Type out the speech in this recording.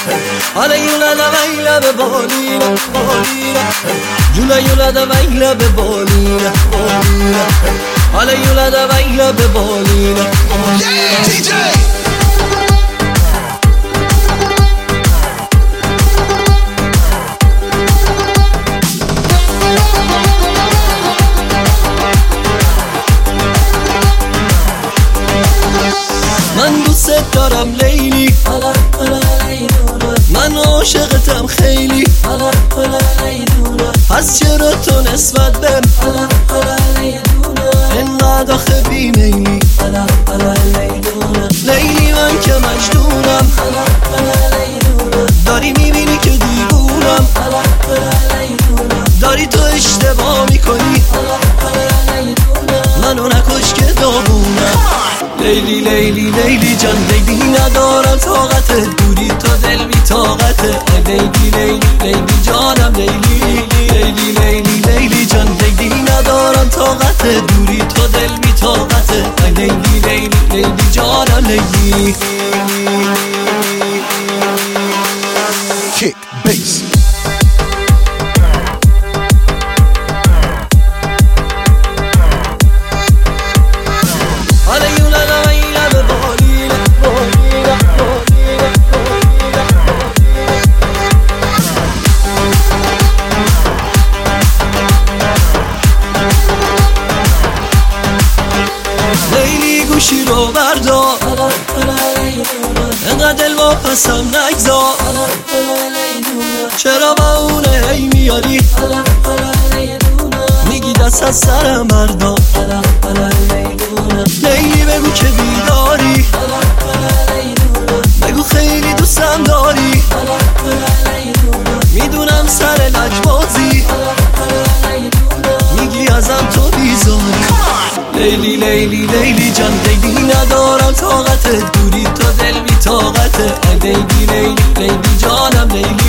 حالا یولا دا ویلا به بالینا جولا یولا دا ویلا به بالینا حالا یولا دا ویلا به بالینا من دوست دارم لیلی، من عاشقتم خیلی، پس چرا تو نسبت بهم اینقدر آخه بیمیلی؟ لیلی من که مجنونم، داری میبینی که دیوونم، داری تو اشتباه میکنی، منو نکش که داغونم. لیلی لیلی لیلی جان لیلی ندارم طاقت دوری تا دل بی طاقته. لیلی لیلی لیلی جانم لیلی لیلی لیلی لیلی جان لیلی ندارم طاقت دوری تا دل بی طاقته. لیلی لیلی لیلی جانم لیلی. Kick bass. لیلی گوشی رو بردار، انقدر دل واپسم نگذار، چرا با اونه هی میاری میگی دست از سرم بردار. لیلی بگو که بیداری، بگو خیلی دوستم داری، میدونم سر لجبازی میگی ازم تو بیزاری. لیلی لیلی لیلی جان لیلی ندارم طاقت دوری تا دل بی طاقته. لیلی لیلی لیلی جانم لیلی